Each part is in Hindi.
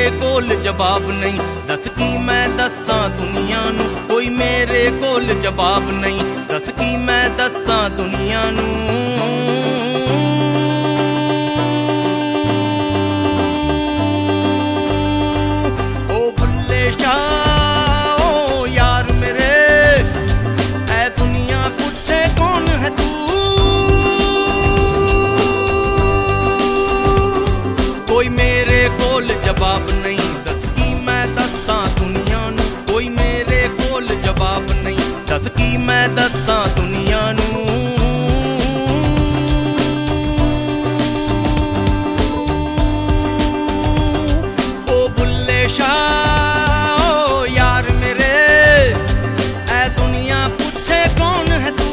कोल जवाब नहीं, दस की मैं दसां दुनिया नू, कोई मेरे कोल जवाब नहीं, दस की मैं दसां दुनिया नू। ओ बुल्ले शाह ओ यार मेरे, ऐ दुनिया पूछे कौन है तू, कोई मेरे कोल जवाब नहीं, दस की मैं दसां दुनिया नू, कोई मेरे कोल जवाब नहीं, दस की मैं दसां दुनिया नू। ओ बुल्ले शाह ओ यार मेरे, ऐ दुनिया पूछे कौन है तू,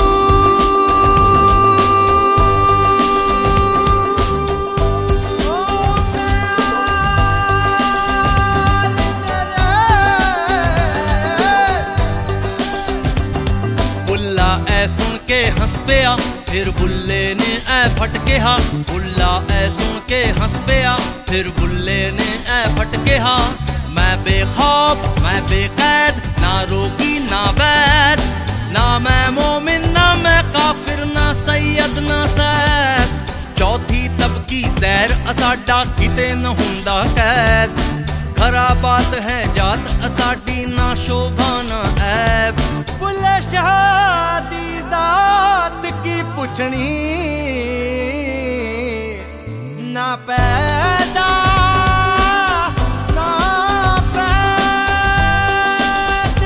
सुन के हंस पिया फिर बुल्ले ने ऐ फट हा, बुल्ला ऐ सुन के हंस पिया फिर बुल्ले ने ऐ फट हा। मैं बेखौफ मैं बेकैद, ना रोगी ना वैद, ना मैं मोमिन ना मैं काफिर, ना सैयद ना सैद, चौथी तबकी सैर असाडा किते न हुंदा कैद, खरा बात है जात असाडी ना शोभा ना ऐब। बुल्ले शाह दी दात की पुछनी ना पैदा ना पैद,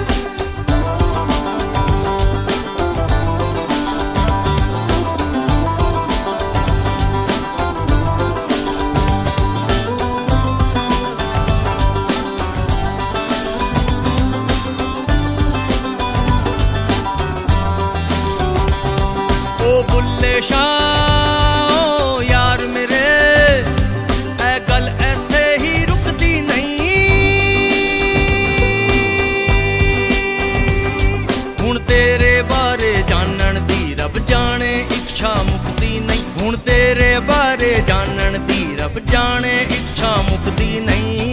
ओ बुल्ले शाह ओ यार मेरे, ऐ गल ऐथे ही रुकदी नहीं, हुण तेरे बारे जानन दी रब जाने इच्छा मुकदी नहीं, हुण तेरे बारे जानन दी रब जाने इच्छा मुकदी नहीं।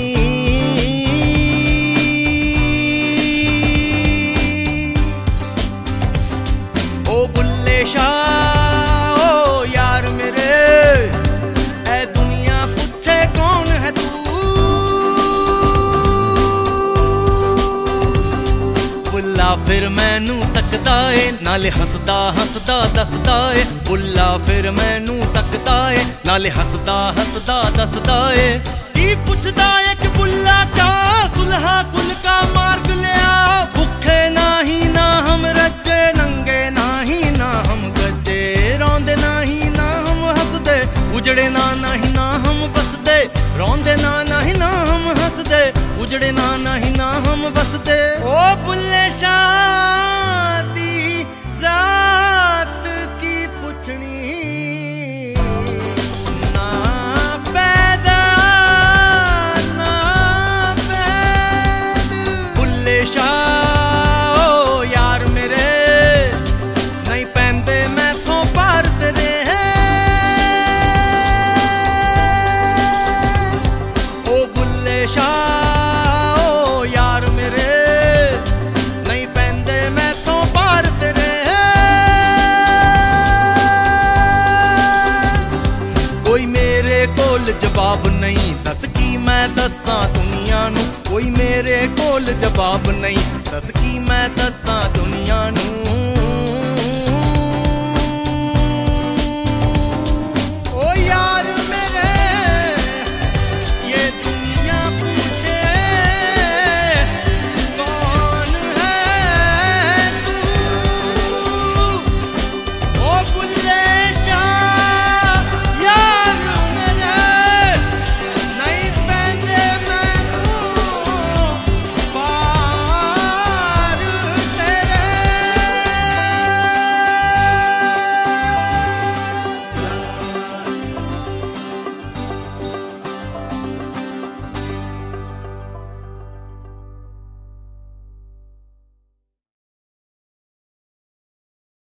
ओ बुल्ले शाह ओ यार मेरे, ऐ दुनिया पूछे कौन है तू, बुल्ला फिर मैनू तकदा ए नाले हसदा हसदा दसदा ए, बुल्ला फिर मैनू तकदा ए नाले हसदा हसदा दसदा ए। की पुछदा ए कि बुल्ला चा सुलहा कुल का मार्ग लिया, भुखे नाही ना हम रज्जे, नंगे नाही ना हम गज्जे, रौंदे नाही ना हम हसदे, उजड़े ना नाही ना हम बसदे, रौंदे ना नाही ना हम हसदे, उजड़े ना नाही ना हम बसदे। ओ बुल्ले शाह दी जात की पुछनी ना पैदा ना पैद, बुल्ले शाह ओ यार मेरे, नहीं पैंदे मैथों पार तेरे ओ बुल्ले शाह ओ यार मेरे, नहीं पैंदे मैथों पार तेरे, कोई मेरे कोल जवाब नहीं, दस की मैं दसां दुनिया नू, कोई मेरे कोल जवाब नहीं, दस की मैं दसां दुनिया नू।